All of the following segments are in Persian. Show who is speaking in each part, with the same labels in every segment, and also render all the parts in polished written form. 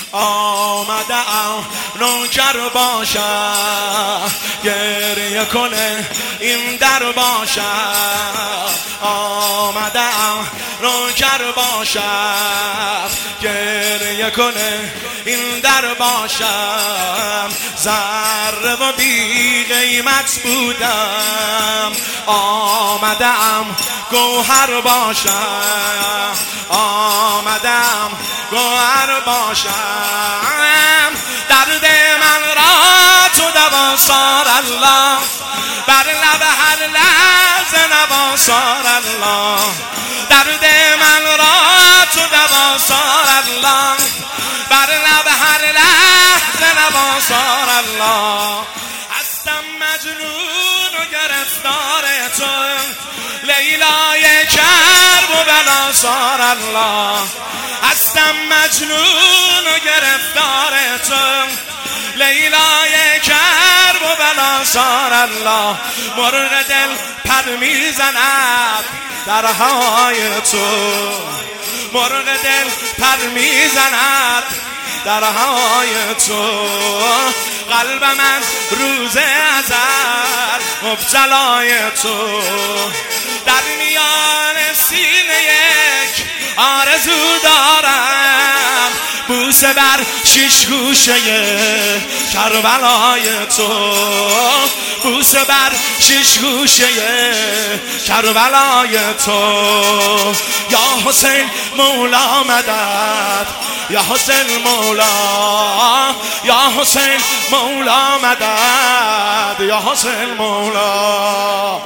Speaker 1: آمدم نوکر باشم، گریه کنه این در باشم. آمدم نوکر باشم، گریه کنه این در باشم. ذره و بی قیمت بودم، آمدم گوهر باشم. آمدم گوهر باشم. درد من را تو دوا سار الله، بر لب هر لحظه نوا سار الله. درد من را تو دوا سار الله، بر لب هر لحظه نوا سار الله. هستم مجنون و گرفتار تو، لیلای کرب و بلا سار الله. هستم مجنون و گرفتار تو، لیلای کرب و بلا سار الله. مرغ دل پر میزند در هوای تو، مرغ دل پر میزند در هوای تو. قلبم از روز ازل مبتلای تو، در میان سینه یک آرزو دارم. بوسه بر شش گوشه کربلای تو، بوسه بر شش گوشه کربلای تو. یا حسین مولا مدد، یا حسین مولا، یا حسین مولا مدد، یا حسین مولا.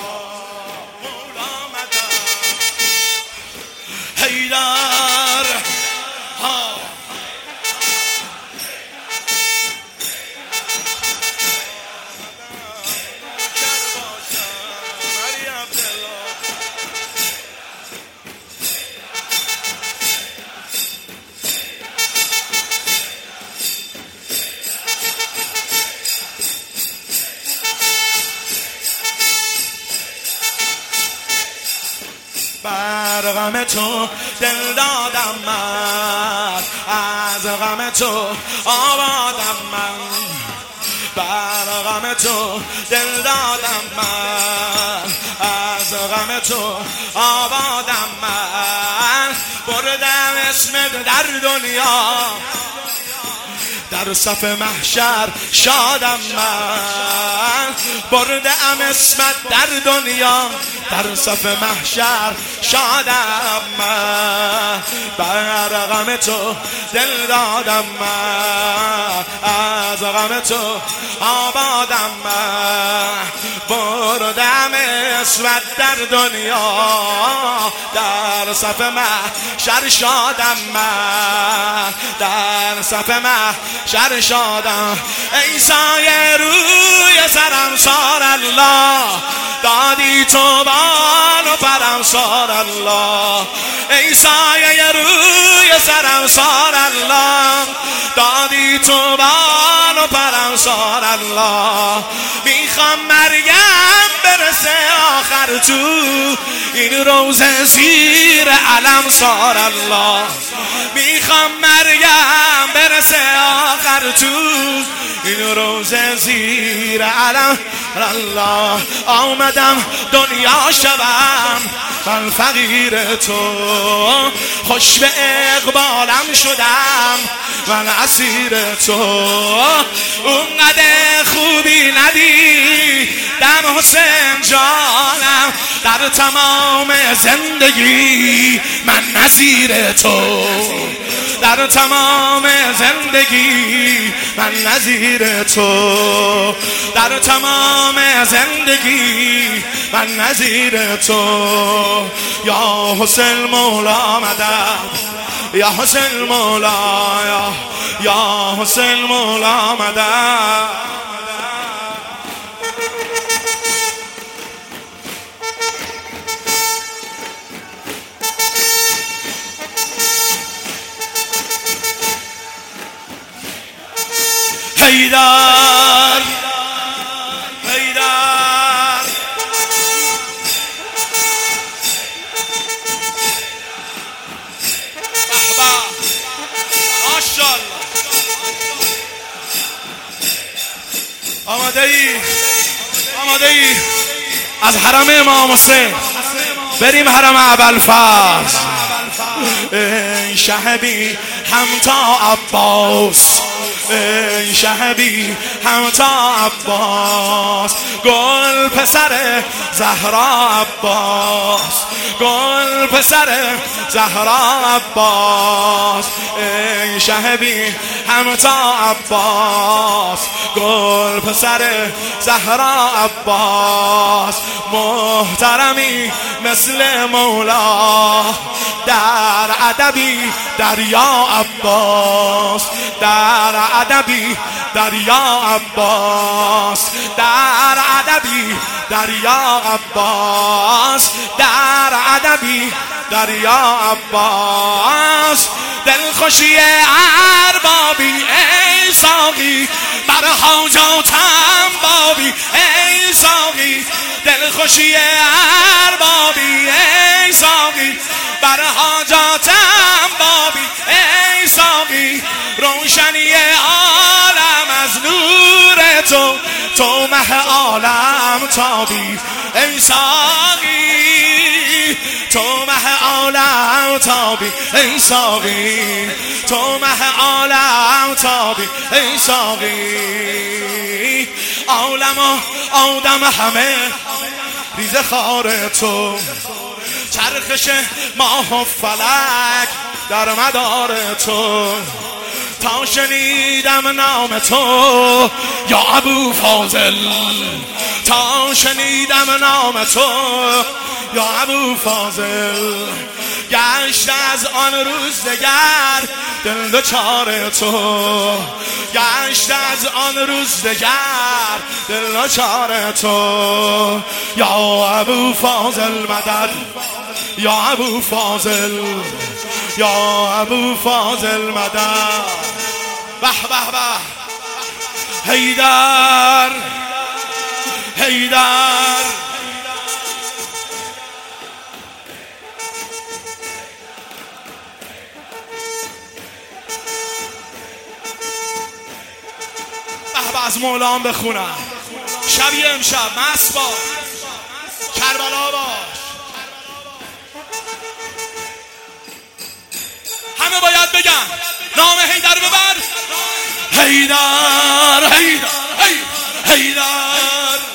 Speaker 1: حیدر بر غم تو دل دادم من، از غم تو آبادم من. بر غم تو دل دادم من، از غم تو آبادم من. بردم اسمت در دنیا، در صف محشر شادم من. بردم اسمت در دنیا، در صف محشر شادم من. بر غم تو دل دادم من، از غم تو آبادم من. بردم اسمت در دنیا، در صف محشر شادم من، در صف محشر شادم. ای سایه روی سرم سار الله، دادی تو بال و پرم سار الله. ای سایه روی سرم سار الله، دادی تو بال و پرم سار الله. میخوام مریم برسه آخر تو، این روزه زیر علم سار الله. میخوام مریم برسه آخر تو، این روزه زیر علم الله. آمدم دنیا شوم من فقیر تو، خوش به اقبالم شدم من اسیر تو. اونقدر خوبی ندیدم حسین جانم، در تمام زندگی من نظیر تو. در تمام زندگی من نظیر تو، در تمام زندگی من نظیر تو. یا حسین مولا مدد، یا حسین مولا، یا حسین مولا مدد. حیدر حیدر ماشاءالله. آماده ای از حرم امام حسین بریم حرم ابوالفضل. ای شهبی همتا عباس، ای شهبی همتا عباس، گل پسر زهرا عباس، گل پسر زهرا عباس. ای شهبی همتا عباس، گل پسر زهرا عباس. محترمی مثل مولا در ادبی دریا عباس، در ادبی دریا عباس، در ادبی دریا عباس، در ادبی دریا عباس. دلخوشی اربابی ای ساقی بر حاجاتم بابی ای ساقی، دلخوشی اربابی ای ساقی بر حاجاتم بابی ای ساقی. روشنی عالم از نور تو، تو مه عالم تابی ای ساقی، تو مه عالم تابی ای ساقی، تو مه عالم تابی ای ساقی. عالم و آدم همه ریزه خار تو، چرخش ماه و فلک در مدار تو. تا شنیدم نام تو یا ابو فاضل، تا شنیدم نام تو یا ابو فاضل. گشت از آن روز دگر دل دچار تو، گشت از آن روز دگر دل دچار تو. یا ابو فاضل مدد، یا ابو فاضل، یا ابو فاضل مدد. به به به حیدر، حیدر. از مولان بخونم شبیه امشب مست باش، کربلا باش. همه باید بگن نام حیدر ببر، حیدر حیدر حیدر.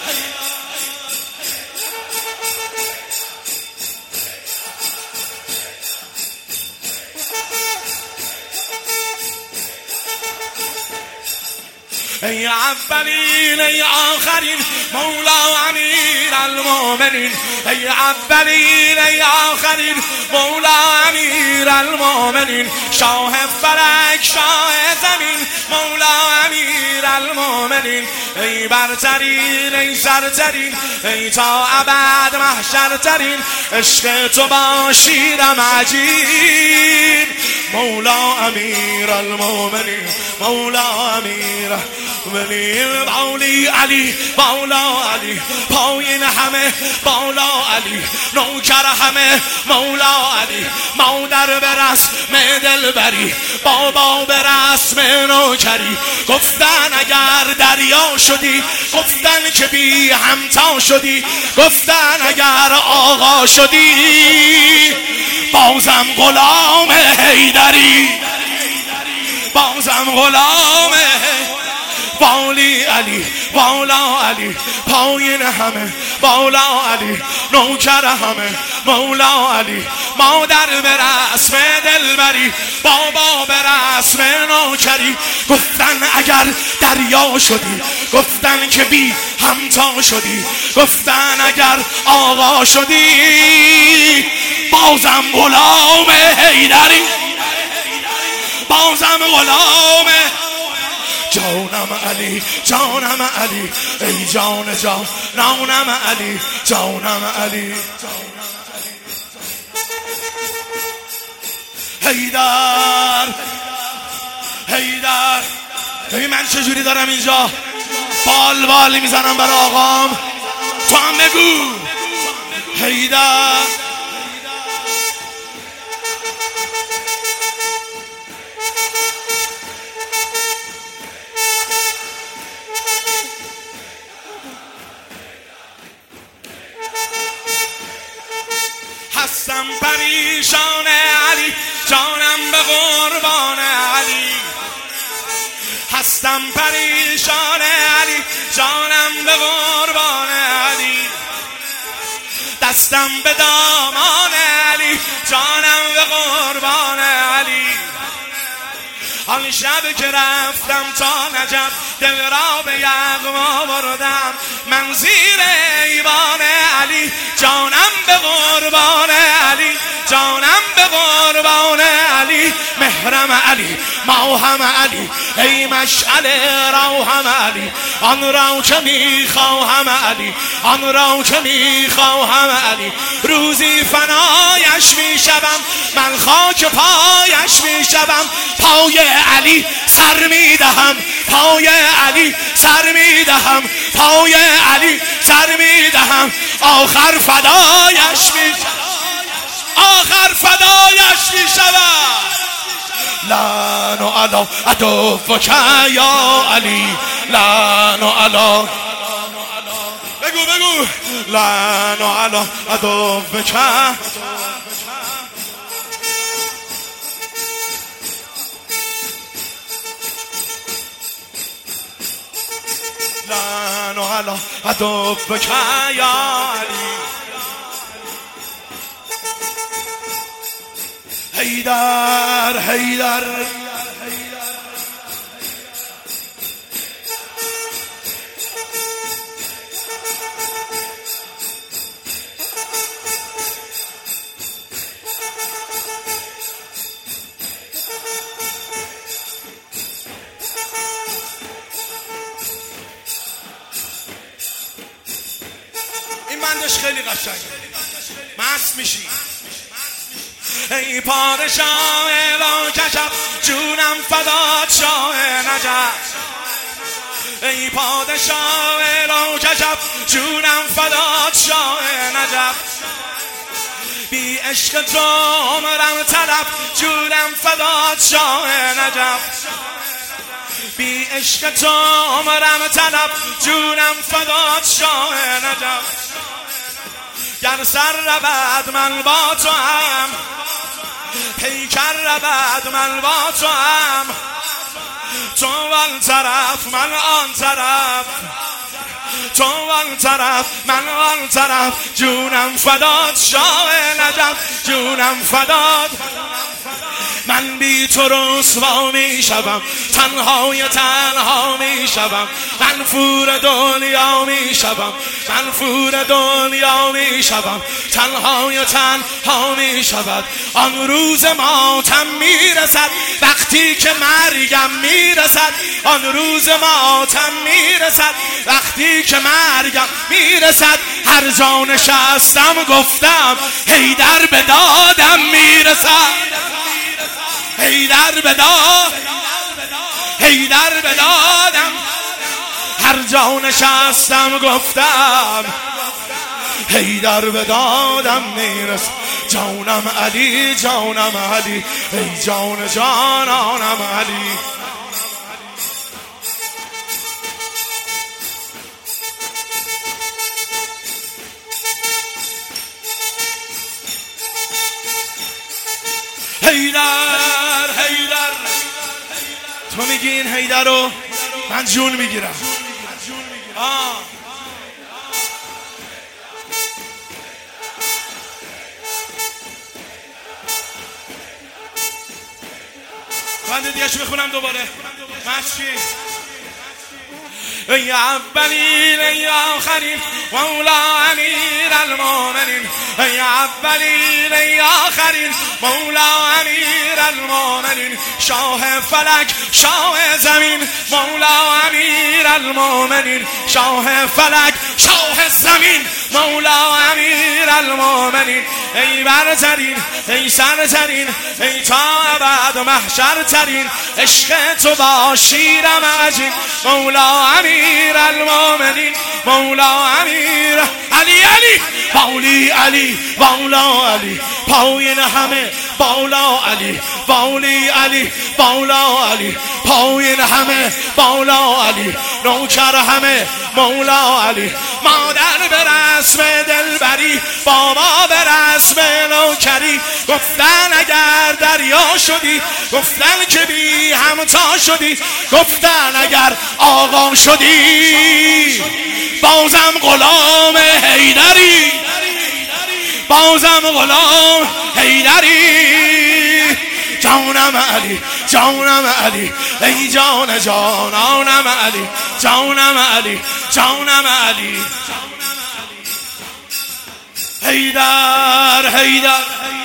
Speaker 1: ای اولین ای آخرین مولا امیر المومنین، ای اولین ای آخرین مولا امیر المومنین. شاه فلک شاه زمین مولا امیر المومنین. ای برترین ای سرترین ای تا ابد محشرترین، عشق تو با شیرم عجیب مولا امیر المومنین، مولا امیر ولی مولی علی، مولا علی پایین همه مولا علی، نوکر همه مولا علی. مادر به رسم دلبری، بابا به رسم نوکری. گفتن اگر دریا شدی، گفتن که بی همتا شدی، گفتن اگر آقا شدی بازم غلام حیدری، بازم غلام والی علی، والا علی پایین همه والا علی، نوکر همه مولا علی. مادر به رسم دلبری، بابا به رسم نوکری. گفتن اگر دریا شدی، گفتن که بی همتا شدی، گفتن اگر آقا شدی بازم غلام حیدری، بازم غلام. جانم علی، جانم علی ای جان جانم علی، جانم علی. حیدر حیدر. ببین من چجوری دارم اینجا بال بال میزنم برای آقام، تو هم بگو حیدر. دستم پریشان علی، جانم به قربان علی. دستم به دامان علی، جانم به قربان علی. آن شب که رفتم تا نجف، دل را به یغما بردم من زیر ایوان علی، جانم به قربان علی، جانم به قربان علی. محرم علی، ماهم علی، ای مشعل روحم علی. آن را که میخواهم علی، آن را که میخواهم علی. روزی فنایش میشوم من، خاک پایش میشوم. پای علی سر میدهم، پای علی سر میدهم، پای علی سر میدهم. آخر فدایش میشوم، آخر فدایش میشوم. لعنو علی عدوک یا علی، لعنو علی، بگو بگو، لعنو علی عدوک. لعنو علی عدوک یا علی. حیدر حیدر این بندش خیلی قشنگه، مست میشی. ای پادشاه اعلان کشف، جونم فدات شاه نجف. ای پادشاه اعلان کشف، جونم فدات شاه نجف. بی عشق تو عمرم تلف، جونم فدات شاه نجف. بی عشق تو عمرم تلف، جونم فدات شاه نجف. گر سر رود من با تو هم، پیکر رود من با تو هم. تو آن طرف من آن طرف، تو آن طرف من آن طرف. جونم فدات شاه نجف، جونم فدات. من بی تو رسوا می شوم، تنهای تنها می شوم. منفور دنیا می شوم، منفور دنیا می شوم. تنهای تنها می شود. آن روز ماتم می رسد، وقتی که مرگم می رسد. آن روز ماتم می رسد، وقتی که مرگم می رسد. هر جا نشستم گفتم حیدر به دادم می رسد. حیدر به داد، حیدر به دادم. هر جا نشستم گفتم حیدر به دادم میرسد. جانم علی، جانم علی، ای جان جانانم علی. حیدر حیدر، تو میگی این حیدر رو من جون میگیرم. بنده دیگه شو بخونم دوباره. مشکی ای اولین ای آخرین مولا امیر المومنین. ای اولین ای آخرین مولا امیر المومنین. شاه فلک شاه زمین مولا امیر المومنین. شاه فلک شاه زمین مولا امیر المومنین. ای برترین ای سرترین ای تا ابد محشر ترین. عشق تو با شیرم عجین مولا امیر المومنین. مولا امیر علی علی باولی علی باولا علی. پایین همه باولا علی باولی علی باولا علی. پایین همه باولا علی نوکر همه مولا علی. مادر به رسم دلبری، بابا به رسم نوکر. نوکری. گفتن اگر دریا شدی، گفتن که بی همتا شدی، گفتن اگر آقا شدی بازم غلام حیدری، بازم غلام حیدری. جانم علی، جانم علی، ای جان جانانم علی، جانم علی، جانم علی. حیدر حیدر